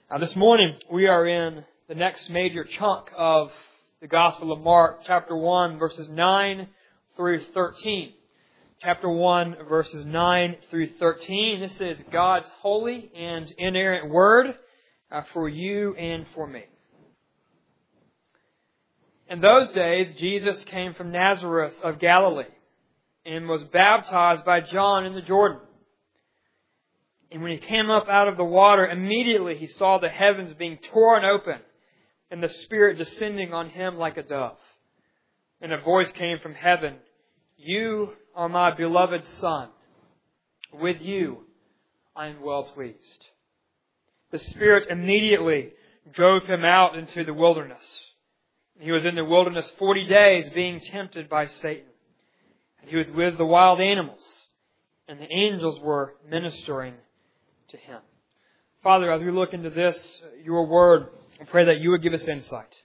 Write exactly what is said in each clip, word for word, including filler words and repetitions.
Now, this morning, we are in the next major chunk of the Gospel of Mark, chapter one, verses nine through thirteen. Chapter one, verses nine through thirteen. This is God's holy and inerrant Word uh, for you and for me. In those days, Jesus came from Nazareth of Galilee and was baptized by John in the Jordan. And when he came up out of the water, immediately he saw the heavens being torn open and the Spirit descending on him like a dove. And a voice came from heaven, "You are my beloved Son. With you I am well pleased." The Spirit immediately drove him out into the wilderness. He was in the wilderness forty days being tempted by Satan. And he was with the wild animals, and the angels were ministering to him. Father, as we look into this, your word, I pray that you would give us insight.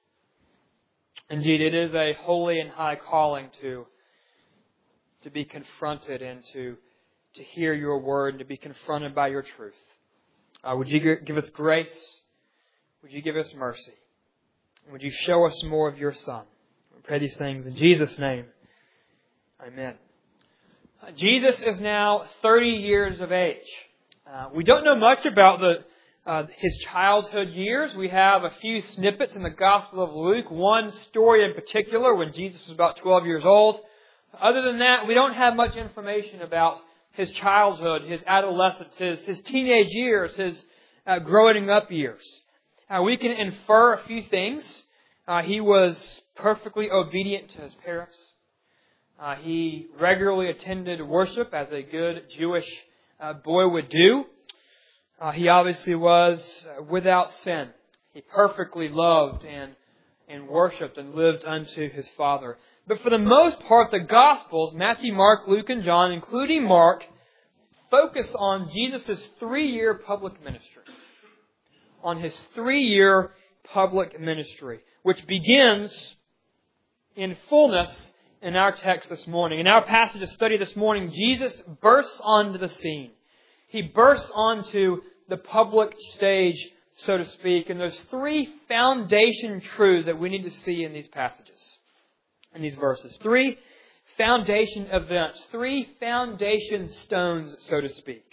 Indeed, it is a holy and high calling to, to be confronted and to, to hear your word and to be confronted by your truth. Uh, would you give us grace? Would you give us mercy? Would you show us more of your Son? We pray these things in Jesus' name. Amen. Uh, Jesus is now thirty years of age. Uh, we don't know much about the uh, his childhood years. We have a few snippets in the Gospel of Luke, one story in particular when Jesus was about twelve years old. Other than that, we don't have much information about his childhood, his adolescence, his, his teenage years, his uh, growing up years. Uh, we can infer a few things. Uh, he was perfectly obedient to his parents. Uh, he regularly attended worship as a good Jewish uh, boy would do. Uh, he obviously was uh, without sin. He perfectly loved and, and worshipped and lived unto his Father. But for the most part, the Gospels, Matthew, Mark, Luke, and John, including Mark, focus on Jesus' three-year public ministry. On his three-year public ministry, which begins in fullness in our text this morning. In our passage of study this morning, Jesus bursts onto the scene. He bursts onto the public stage, so to speak, and there's three foundation truths that we need to see in these passages, in these verses. Three foundation events, three foundation stones, so to speak.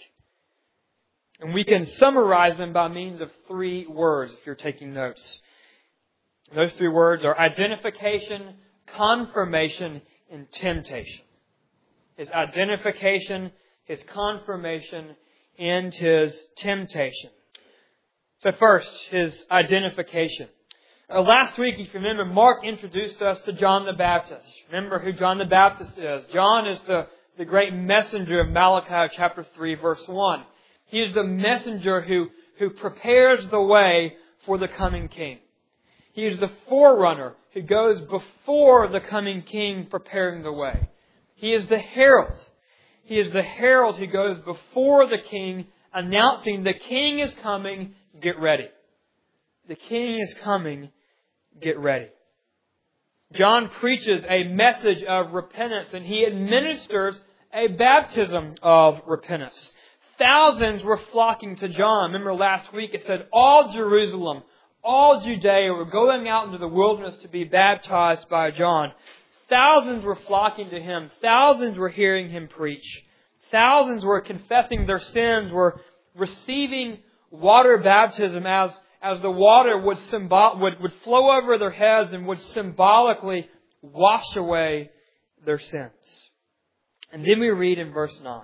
And we can summarize them by means of three words, if you're taking notes. Those three words are identification, confirmation, and temptation. His identification, His confirmation, and His temptation. So first, His identification. Uh, last week, if you remember, Mark introduced us to John the Baptist. Remember who John the Baptist is. John is the, the great messenger of Malachi chapter three, verse one. He is the messenger who, who prepares the way for the coming king. He is the forerunner who goes before the coming king preparing the way. He is the herald. He is the herald who goes before the king announcing the king is coming, get ready. The king is coming, get ready. John preaches a message of repentance and he administers a baptism of repentance. Thousands were flocking to John. Remember last week it said all Jerusalem, all Judea were going out into the wilderness to be baptized by John. Thousands were flocking to him. Thousands were hearing him preach. Thousands were confessing their sins, were receiving water baptism as, as the water would, symbol, would, would flow over their heads and would symbolically wash away their sins. And then we read in verse nine.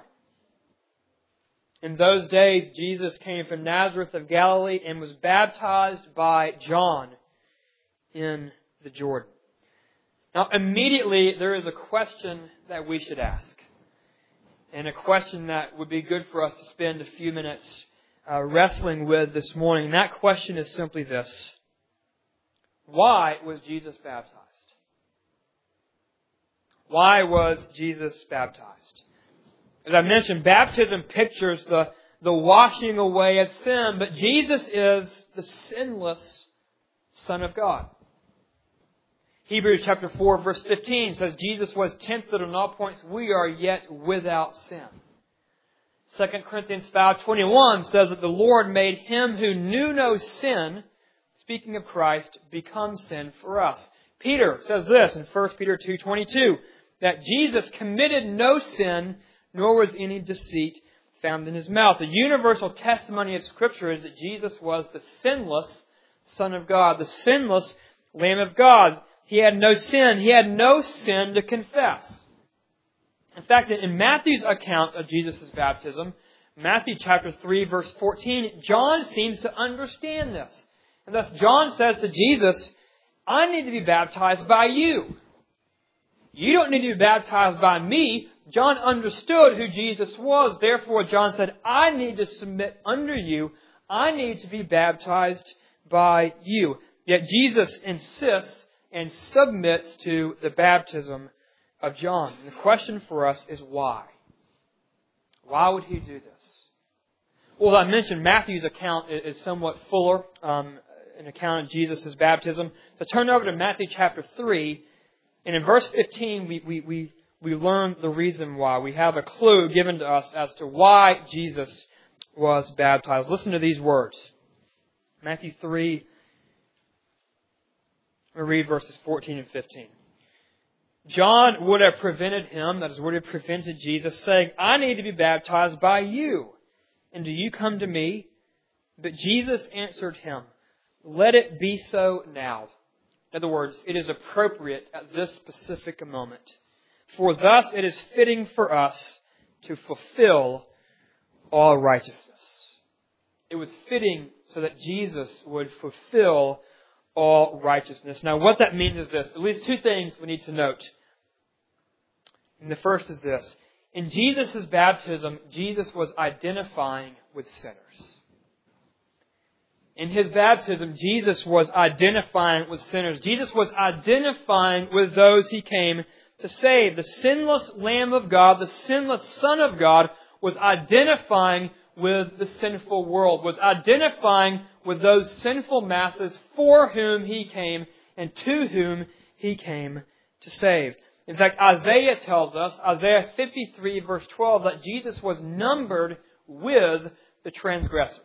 In those days, Jesus came from Nazareth of Galilee and was baptized by John in the Jordan. Now, immediately, there is a question that we should ask. And a question that would be good for us to spend a few minutes uh, wrestling with this morning. And that question is simply this. Why was Jesus baptized? Why was Jesus baptized? As I mentioned, baptism pictures the, the washing away of sin, but Jesus is the sinless Son of God. Hebrews chapter four verse fifteen says Jesus was tempted on all points. We are yet without sin. Second Corinthians five twenty-one says that the Lord made Him who knew no sin, speaking of Christ, become sin for us. Peter says this in First Peter two twenty-two, that Jesus committed no sin, nor was any deceit found in His mouth. The universal testimony of Scripture is that Jesus was the sinless Son of God, the sinless Lamb of God. He had no sin. He had no sin to confess. In fact, in Matthew's account of Jesus' baptism, Matthew chapter three, verse fourteen, John seems to understand this. And thus John says to Jesus, I need to be baptized by you. You don't need to be baptized by me. John understood who Jesus was. Therefore, John said, I need to submit under you. I need to be baptized by you. Yet Jesus insists and submits to the baptism of John. And the question for us is why? Why would He do this? Well, I mentioned Matthew's account is somewhat fuller, um, an account of Jesus' baptism. So turn over to Matthew chapter three, and in verse fifteen, we, we, we, we learn the reason why. We have a clue given to us as to why Jesus was baptized. Listen to these words. Matthew three, we'll read verses fourteen and fifteen. John would have prevented him, that is, would have prevented Jesus, saying, I need to be baptized by you, and do you come to me? But Jesus answered him, let it be so now. In other words, it is appropriate at this specific moment. For thus it is fitting for us to fulfill all righteousness. It was fitting so that Jesus would fulfill all righteousness. Now, what that means is this. At least two things we need to note. And the first is this. In Jesus' baptism, Jesus was identifying with sinners. In His baptism, Jesus was identifying with sinners. Jesus was identifying with those He came to save. The sinless Lamb of God, the sinless Son of God, was identifying with the sinful world, was identifying with those sinful masses for whom He came and to whom He came to save. In fact, Isaiah tells us, Isaiah fifty-three verse twelve, that Jesus was numbered with the transgressors.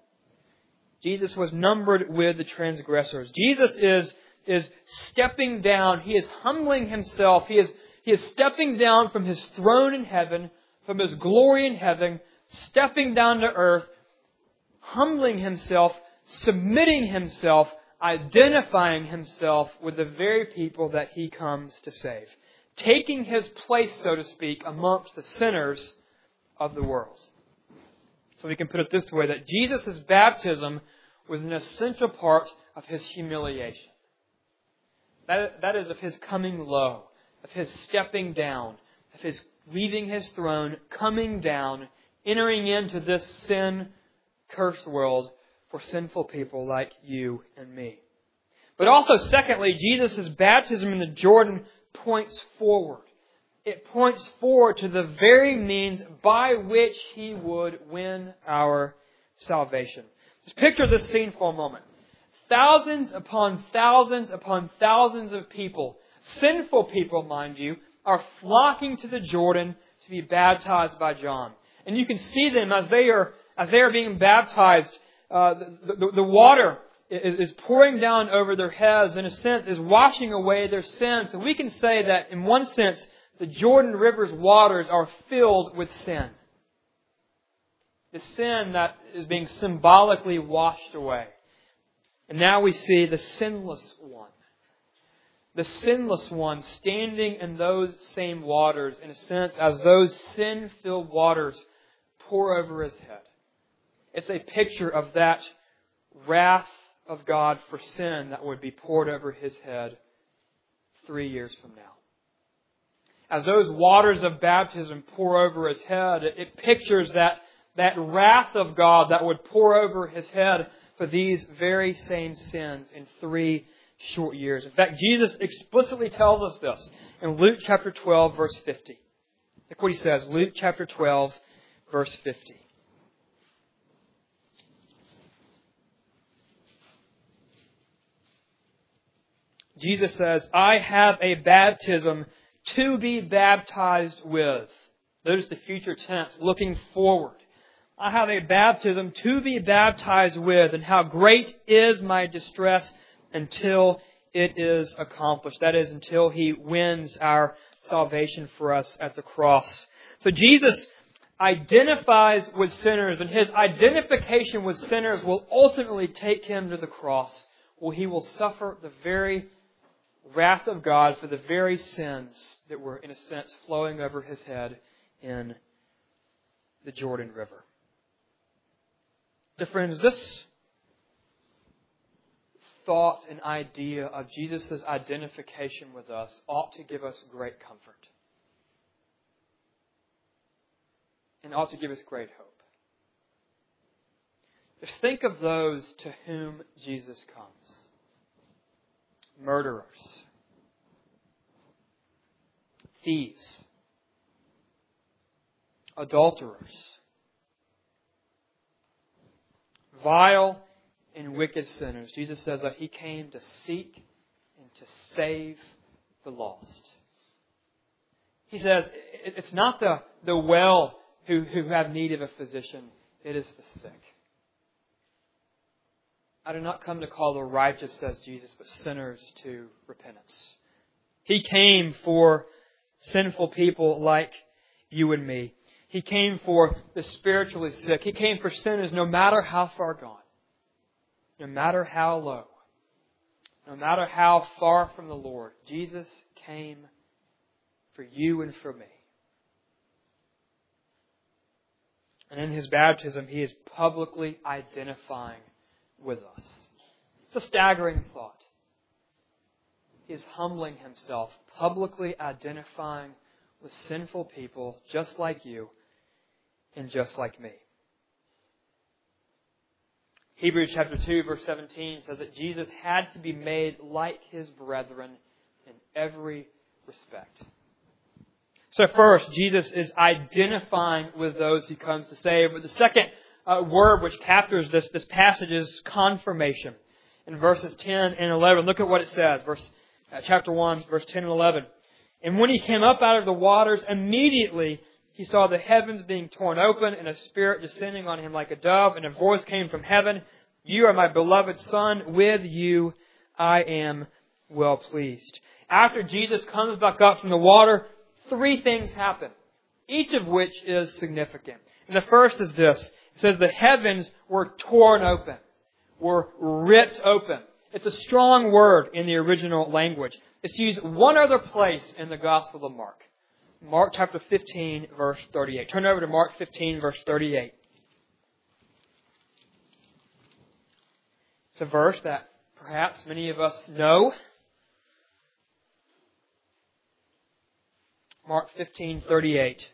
Jesus was numbered with the transgressors. Jesus is, is stepping down. He is humbling Himself. He is, he is stepping down from His throne in heaven, from His glory in heaven, stepping down to earth, humbling Himself, submitting Himself, identifying Himself with the very people that He comes to save. Taking His place, so to speak, amongst the sinners of the world. So we can put it this way, that Jesus' baptism was an essential part of His humiliation. That, that is of His coming low, of His stepping down, of His leaving His throne, coming down, entering into this sin-cursed world for sinful people like you and me. But also, secondly, Jesus' baptism in the Jordan points forward. It points forward to the very means by which He would win our salvation. Just picture this scene for a moment. Thousands upon thousands upon thousands of people, sinful people, mind you, are flocking to the Jordan to be baptized by John. And you can see them as they are as they are being baptized. Uh, the, the, the water is pouring down over their heads, in a sense, is washing away their sins. And we can say that, in one sense, the Jordan River's waters are filled with sin. The sin that is being symbolically washed away. And now we see the sinless one. The sinless one standing in those same waters, in a sense, as those sin-filled waters pour over His head. It's a picture of that wrath of God for sin that would be poured over His head three years from now. As those waters of baptism pour over His head, it, it pictures that, that wrath of God that would pour over His head for these very same sins in three short years. In fact, Jesus explicitly tells us this in Luke chapter twelve, verse fifty. Look what He says, Luke chapter twelve, verse fifty. Jesus says, I have a baptism to be baptized with. Notice the future tense, looking forward. I have a baptism to be baptized with, and how great is my distress until it is accomplished. That is, until He wins our salvation for us at the cross. So Jesus identifies with sinners, and His identification with sinners will ultimately take Him to the cross, where He will suffer the very wrath of God for the very sins that were, in a sense, flowing over His head in the Jordan River. So friends, this thought and idea of Jesus' identification with us ought to give us great comfort. And ought to give us great hope. Just think of those to whom Jesus comes. Murderers. Thieves. Adulterers. Vile and wicked sinners. Jesus says that He came to seek and to save the lost. He says it's not the, the well who, who have need of a physician. It is the sick. I do not come to call the righteous, says Jesus, but sinners to repentance. He came for sinful people like you and me. He came for the spiritually sick. He came for sinners no matter how far gone, no matter how low, no matter how far from the Lord. Jesus came for you and for me. And in His baptism, He is publicly identifying with us. It's a staggering thought. He is humbling Himself, publicly identifying with sinful people just like you and just like me. Hebrews chapter two, verse seventeen says that Jesus had to be made like His brethren in every respect. So first, Jesus is identifying with those He comes to save. But the second uh, word which captures this, this passage is confirmation. In verses ten and eleven, look at what it says. Verse uh, chapter one, verse ten and eleven. And when He came up out of the waters, immediately He saw the heavens being torn open and a Spirit descending on Him like a dove, and a voice came from heaven, "You are my beloved Son, with you I am well pleased." After Jesus comes back up from the water, three things happen, each of which is significant. And the first is this. It says the heavens were torn open, were ripped open. It's a strong word in the original language. It's used one other place in the Gospel of Mark. Mark chapter fifteen, verse thirty-eight. Turn over to Mark fifteen, verse thirty-eight. It's a verse that perhaps many of us know. Mark fifteen, thirty-eight.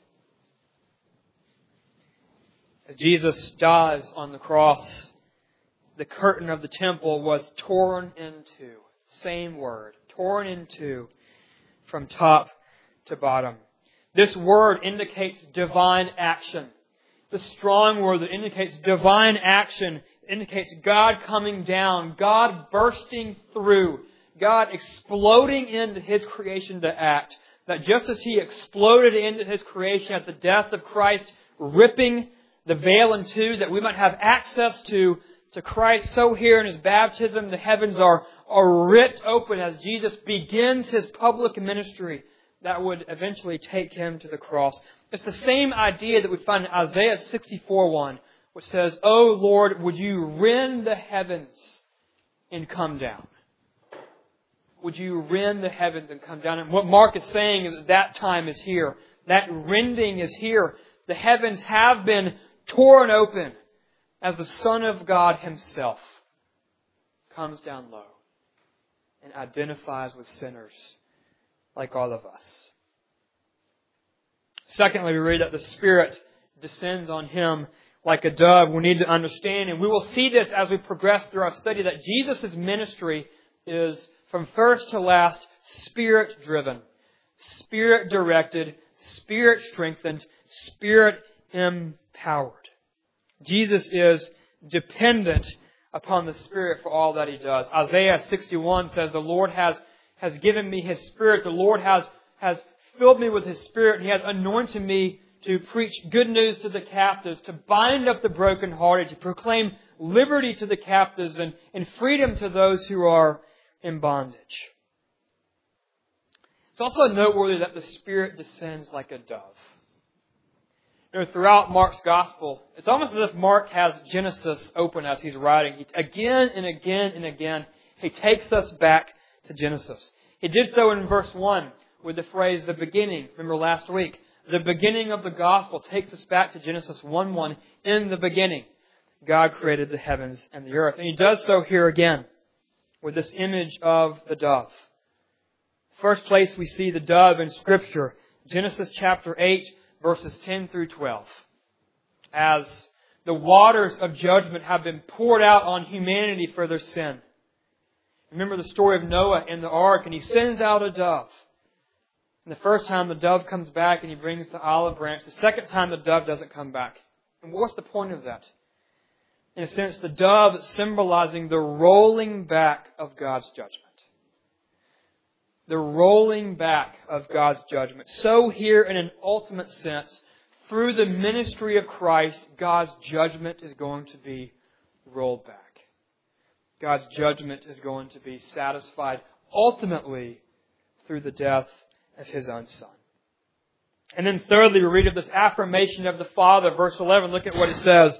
As Jesus dies on the cross, the curtain of the temple was torn in two. Same word. Torn in two from top to bottom. This word indicates divine action. It's a strong word that indicates divine action. It indicates God coming down, God bursting through, God exploding into His creation to act. That just as He exploded into His creation at the death of Christ, ripping the veil in two that we might have access to, to Christ, so here in His baptism the heavens are, are ripped open as Jesus begins His public ministry that would eventually take Him to the cross. It's the same idea that we find in Isaiah sixty-four one, which says, "O Lord, would you rend the heavens and come down?" Would you rend the heavens and come down? And what Mark is saying is that that time is here. That rending is here. The heavens have been torn open as the Son of God Himself comes down low and identifies with sinners like all of us. Secondly, we read that the Spirit descends on Him like a dove. We need to understand, and we will see this as we progress through our study, that Jesus' ministry is from first to last Spirit-driven, Spirit-directed, Spirit-strengthened, Spirit-empowered. Jesus is dependent upon the Spirit for all that He does. Isaiah sixty-one says, "The Lord has, has given me His Spirit. The Lord has, has filled me with His Spirit, and He has anointed me to preach good news to the captives, to bind up the brokenhearted, to proclaim liberty to the captives and, and freedom to those who are in bondage. It's also noteworthy that the Spirit descends like a dove. You know, throughout Mark's Gospel, it's almost as if Mark has Genesis open as he's writing. He, again and again and again, he takes us back to Genesis. He did so in verse one with the phrase, the beginning. Remember last week, the beginning of the Gospel takes us back to Genesis one one. In the beginning, God created the heavens and the earth. And He does so here again with this image of the dove. First place we see the dove in Scripture, Genesis chapter eight, verses ten through twelve. As the waters of judgment have been poured out on humanity for their sin. Remember the story of Noah and the ark, and he sends out a dove. And the first time the dove comes back and he brings the olive branch. The second time the dove doesn't come back. And what's the point of that? In a sense, the dove symbolizing the rolling back of God's judgment. The rolling back of God's judgment. So here, in an ultimate sense, through the ministry of Christ, God's judgment is going to be rolled back. God's judgment is going to be satisfied ultimately through the death of His own Son. And then thirdly, we read of this affirmation of the Father. Verse eleven, look at what it says.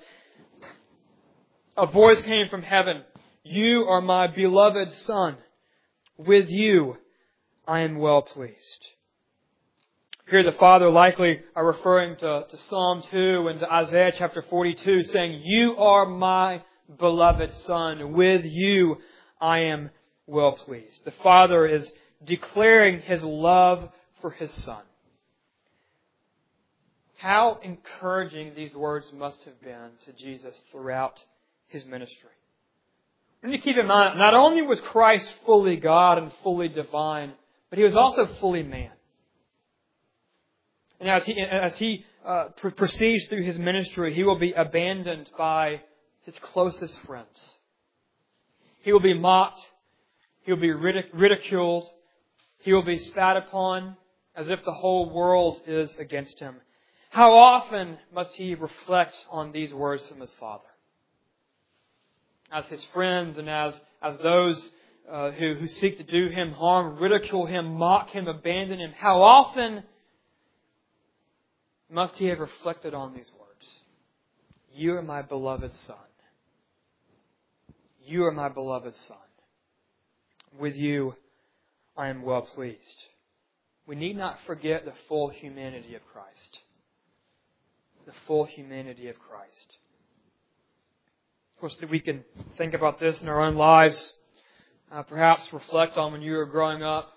A voice came from heaven. You are my beloved Son. With you I am well pleased. Here the Father likely are referring to, to Psalm two and to Isaiah chapter forty-two, saying, You are my beloved Son. With you I am well pleased. The Father is declaring His love for His Son. How encouraging these words must have been to Jesus throughout His ministry. We need to keep in mind, not only was Christ fully God and fully divine, but He was also fully man. And as He, as he uh, pr- proceeds through His ministry, He will be abandoned by His closest friends. He will be mocked. He will be ridic- ridiculed. He will be spat upon as if the whole world is against Him. How often must He reflect on these words from His Father? As His friends and as, as those uh, who, who seek to do Him harm, ridicule Him, mock Him, abandon Him, how often must He have reflected on these words? You are my beloved Son. You are my beloved Son. With you I am well pleased. We need not forget the full humanity of Christ. The full humanity of Christ. Of course, we can think about this in our own lives. Uh, perhaps reflect on when you were growing up.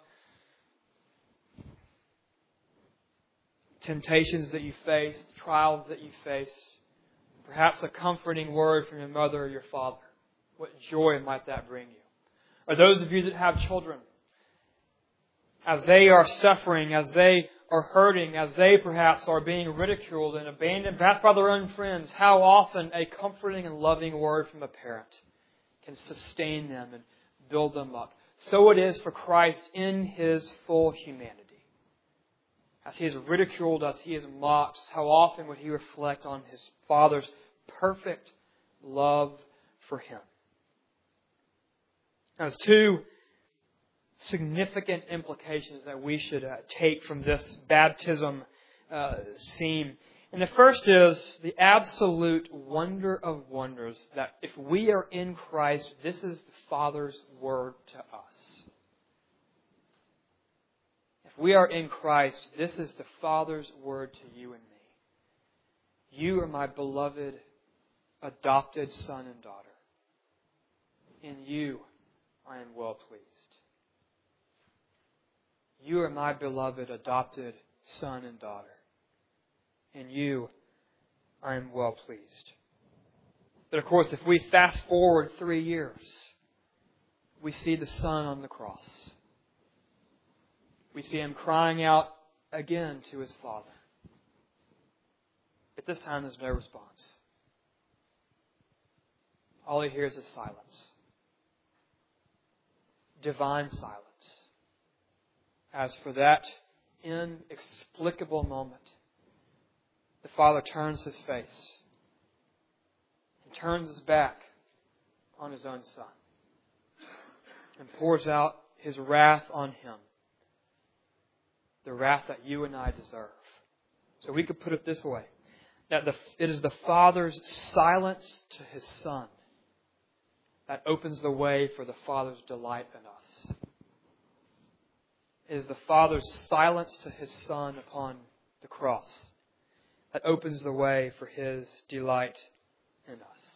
Temptations that you faced, trials that you faced. Perhaps a comforting word from your mother or your father. What joy might that bring you? Or those of you that have children, as they are suffering, as they are hurting, as they perhaps are being ridiculed and abandoned, perhaps by their own friends, how often a comforting and loving word from a parent can sustain them and build them up. So it is for Christ in His full humanity. As He is ridiculed, as He is mocked, how often would He reflect on His Father's perfect love for Him? Now, there's two significant implications that we should uh, take from this baptism uh, scene. And the first is the absolute wonder of wonders that if we are in Christ, this is the Father's word to us. If we are in Christ, this is the Father's word to you and me. You are my beloved, adopted son and daughter. In you I am well pleased. You are my beloved, adopted son and daughter. In you I am well pleased. But of course, if we fast forward three years, we see the Son on the cross. We see Him crying out again to His Father. But this time there's no response. All He hears is silence. Divine silence. As for that inexplicable moment, the Father turns His face and turns His back on His own Son and pours out His wrath on Him, the wrath that you and I deserve. So we could put it this way, that the, it is the Father's silence to His Son that opens the way for the Father's delight in us. It is the Father's silence to His Son upon the cross that opens the way for His delight in us.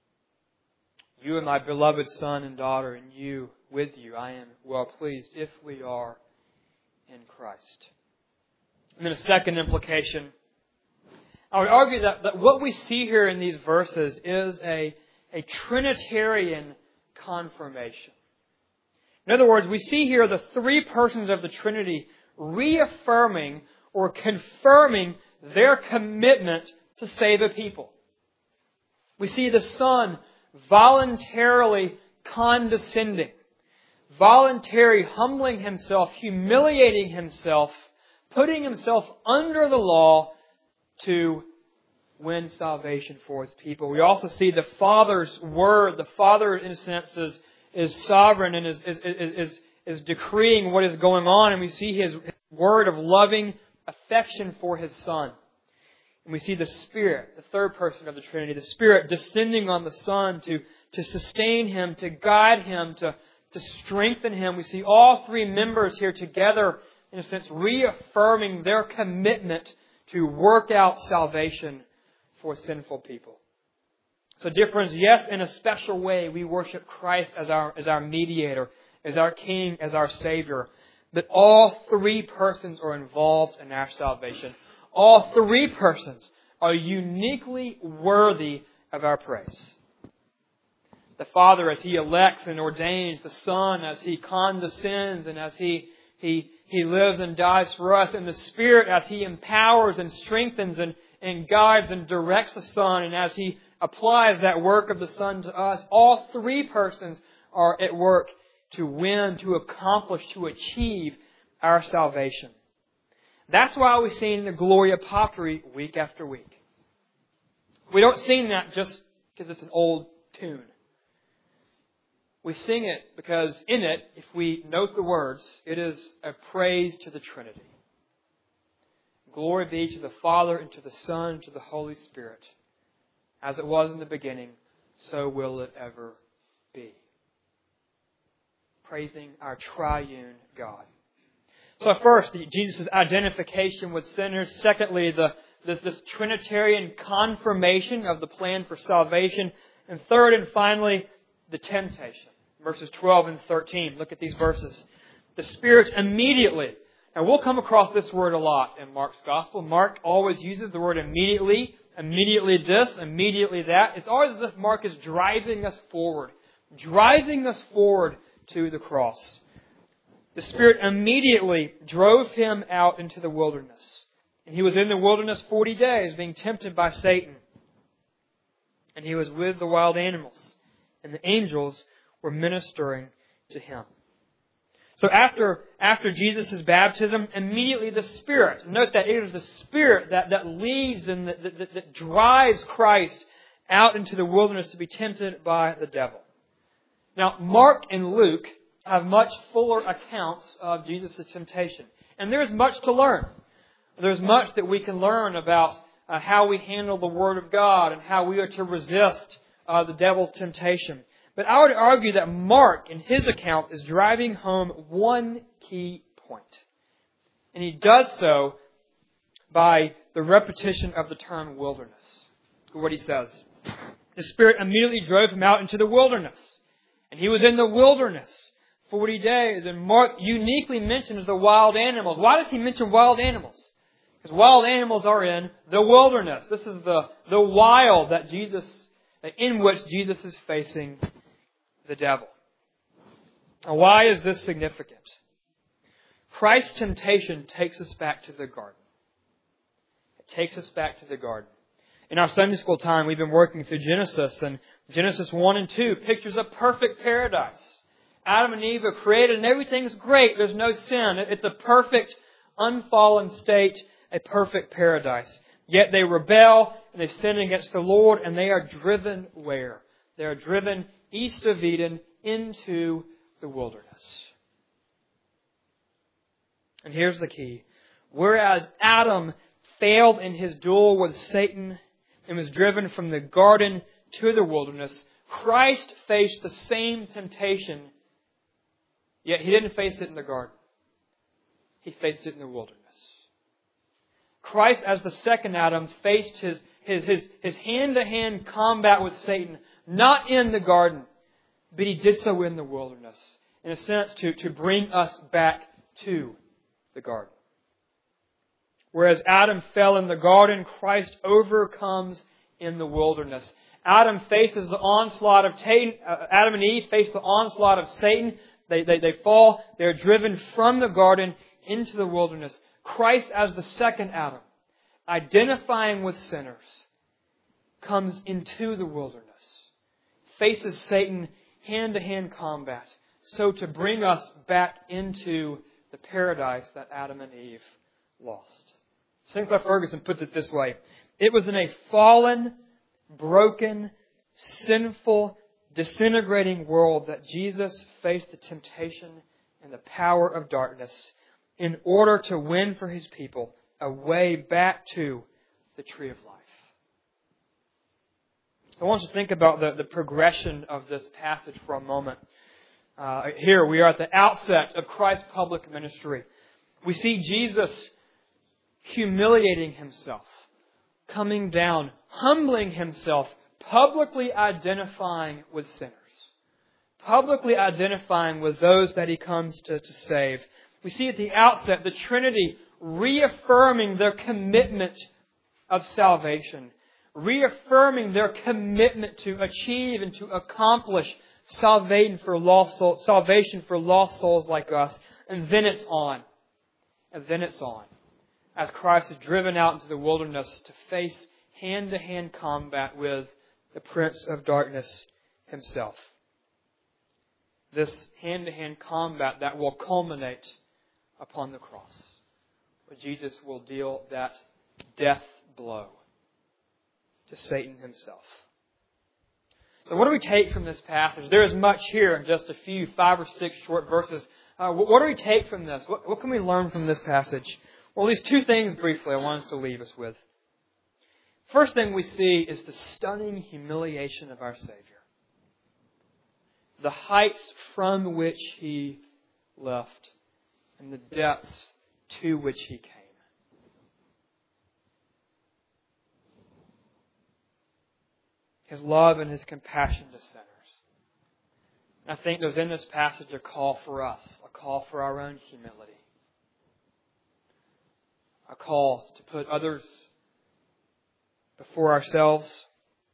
You and my beloved son and daughter, and you with you, I am well pleased if we are in Christ. And then a second implication, I would argue that, that what we see here in these verses is a, a Trinitarian confirmation. In other words, we see here the three persons of the Trinity reaffirming or confirming their commitment to save a people. We see the Son voluntarily condescending, voluntarily humbling Himself, humiliating Himself, putting Himself under the law to win salvation for His people. We also see the Father's Word. The Father, in a sense, is, is sovereign and is, is, is, is, is decreeing what is going on. And we see His Word of loving affection for His Son. And we see the Spirit, the third person of the Trinity, the Spirit descending on the Son to, to sustain Him, to guide Him, to, to strengthen Him. We see all three members here together, in a sense, reaffirming their commitment to work out salvation for sinful people. So difference, yes, in a special way, we worship Christ as our, as our mediator, as our King, as our Savior. But all three persons are involved in our salvation. All three persons are uniquely worthy of our praise. The Father as He elects and ordains, the Son as He condescends and as He, He, He lives and dies for us, and the Spirit as He empowers and strengthens and, and guides and directs the Son, and as He applies that work of the Son to us. All three persons are at work to win, to accomplish, to achieve our salvation. That's why we sing the Gloria Patri week after week. We don't sing that just because it's an old tune. We sing it because in it, if we note the words, it is a praise to the Trinity. Glory be to the Father, and to the Son, and to the Holy Spirit. As it was in the beginning, so will it ever be. Praising our triune God. So first, Jesus' identification with sinners. Secondly, the, this, this Trinitarian confirmation of the plan for salvation. And third and finally, the temptation. Verses twelve and thirteen. Look at these verses. The Spirit immediately. Now we'll come across this word a lot in Mark's Gospel. Mark always uses the word immediately. Immediately this, immediately that. It's always as if Mark is driving us forward. Driving us forward to the cross. The Spirit immediately drove Him out into the wilderness. And He was in the wilderness forty days being tempted by Satan. And He was with the wild animals. And the angels were ministering to Him. So after, after Jesus' baptism, immediately the Spirit. Note that it is the Spirit that, that leads and that, that, that drives Christ out into the wilderness to be tempted by the devil. Now, Mark and Luke have much fuller accounts of Jesus' temptation. And there is much to learn. There's much that we can learn about uh, how we handle the Word of God and how we are to resist uh, the devil's temptation. But I would argue that Mark, in his account, is driving home one key point. And he does so by the repetition of the term wilderness. Look at what he says. The Spirit immediately drove Him out into the wilderness. And He was in the wilderness forty days. And Mark uniquely mentions the wild animals. Why does he mention wild animals? Because wild animals are in the wilderness. This is the, the wild that Jesus, in which Jesus is facing the devil. Now, why is this significant? Christ's temptation takes us back to the garden. It takes us back to the garden. In our Sunday school time, we've been working through Genesis, and Genesis one and two pictures a perfect paradise. Adam and Eve are created and everything's great. There's no sin. It's a perfect, unfallen state, a perfect paradise. Yet they rebel and they sin against the Lord, and they are driven where? They are driven east of Eden into the wilderness. And here's the key. Whereas Adam failed in his duel with Satan and was driven from the garden to the wilderness, Christ faced the same temptation, yet He didn't face it in the garden. He faced it in the wilderness. Christ, as the second Adam, faced his, his, his, his hand-to-hand combat with Satan, not in the garden, but He did so in the wilderness, in a sense to, to bring us back to the garden. Whereas Adam fell in the garden, Christ overcomes in the wilderness. Adam faces the onslaught of Satan. Uh, Adam and Eve face the onslaught of Satan. They, they, they fall. They're driven from the garden into the wilderness. Christ, as the second Adam, identifying with sinners, comes into the wilderness, faces Satan hand-to-hand combat, so to bring us back into the paradise that Adam and Eve lost. Sinclair Ferguson puts it this way: it was in a fallen, broken, sinful, disintegrating world that Jesus faced the temptation and the power of darkness in order to win for His people a way back to the tree of life. I want you to think about the, the progression of this passage for a moment. Uh, here we are at the outset of Christ's public ministry. We see Jesus humiliating Himself, coming down, humbling Himself, publicly identifying with sinners, publicly identifying with those that He comes to, to save. We see at the outset the Trinity reaffirming their commitment of salvation, reaffirming their commitment to achieve and to accomplish salvation for lost souls, salvation for lost souls like us. And then it's on. And then it's on. As Christ is driven out into the wilderness to face hand-to-hand combat with the Prince of Darkness himself. This hand-to-hand combat that will culminate upon the cross, where Jesus will deal that death blow to Satan himself. So what do we take from this passage? There is much here in just a few, five or six short verses. Uh, what do we take from this? What, what can we learn from this passage? Well, these two things briefly I want us to leave us with. First thing we see is the stunning humiliation of our Savior. The heights from which He left and the depths to which He came. His love and His compassion to sinners. I think there's in this passage a call for us, a call for our own humility. A call to put others before ourselves.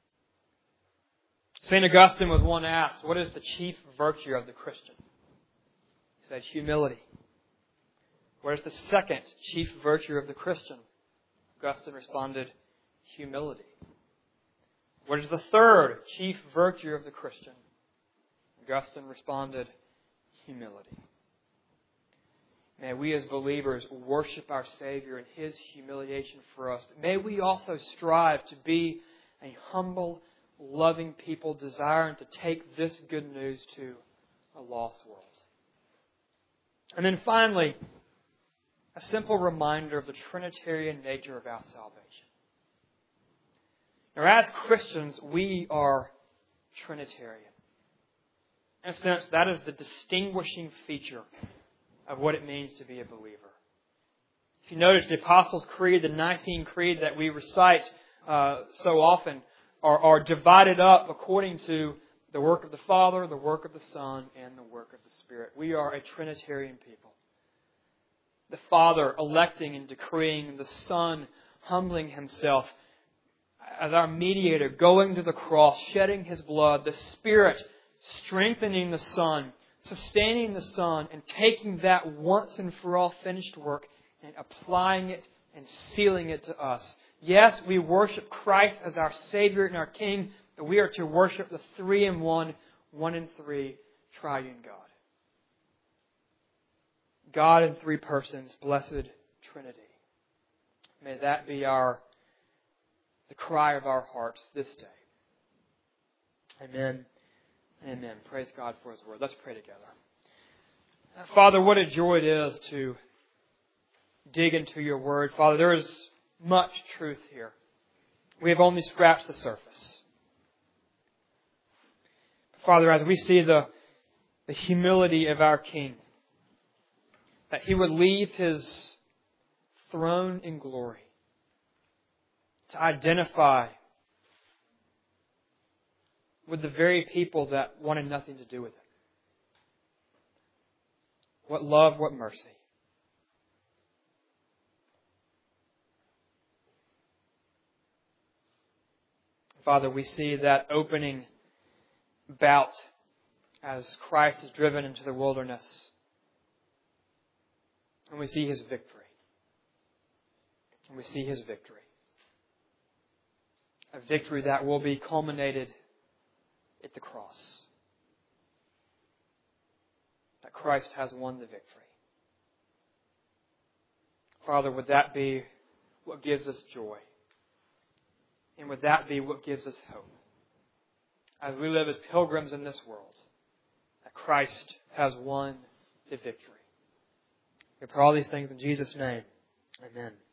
Saint Augustine was one asked, what is the chief virtue of the Christian? He said, humility. What is the second chief virtue of the Christian? Augustine responded, humility. What is the third chief virtue of the Christian? Augustine responded, humility. May we as believers worship our Savior in His humiliation for us. But may we also strive to be a humble, loving people desiring to take this good news to a lost world. And then finally, a simple reminder of the Trinitarian nature of our salvation. Now, as Christians, we are Trinitarian. In a sense, that is the distinguishing feature of what it means to be a believer. If you notice, the Apostles' Creed, the Nicene Creed that we recite uh, so often, are, are divided up according to the work of the Father, the work of the Son, and the work of the Spirit. We are a Trinitarian people. The Father electing and decreeing, the Son humbling Himself as our mediator, going to the cross, shedding His blood, the Spirit strengthening the Son, sustaining the Son, and taking that once and for all finished work and applying it and sealing it to us. Yes, we worship Christ as our Savior and our King, but we are to worship the three in one, one in three, triune God. God in three persons, blessed Trinity. May that be our the cry of our hearts this day. Amen. Amen. Praise God for His Word. Let's pray together. Father, what a joy it is to dig into Your Word. Father, there is much truth here. We have only scratched the surface. Father, as we see the, the humility of our King, that He would leave His throne in glory to identify with the very people that wanted nothing to do with Him. What love, what mercy. Father, we see that opening bout as Christ is driven into the wilderness. And we see His victory. And we see His victory. A victory that will be culminated at the cross. That Christ has won the victory. Father, would that be what gives us joy? And would that be what gives us hope? As we live as pilgrims in this world, that Christ has won the victory. We pray all these things in Jesus' name. Amen.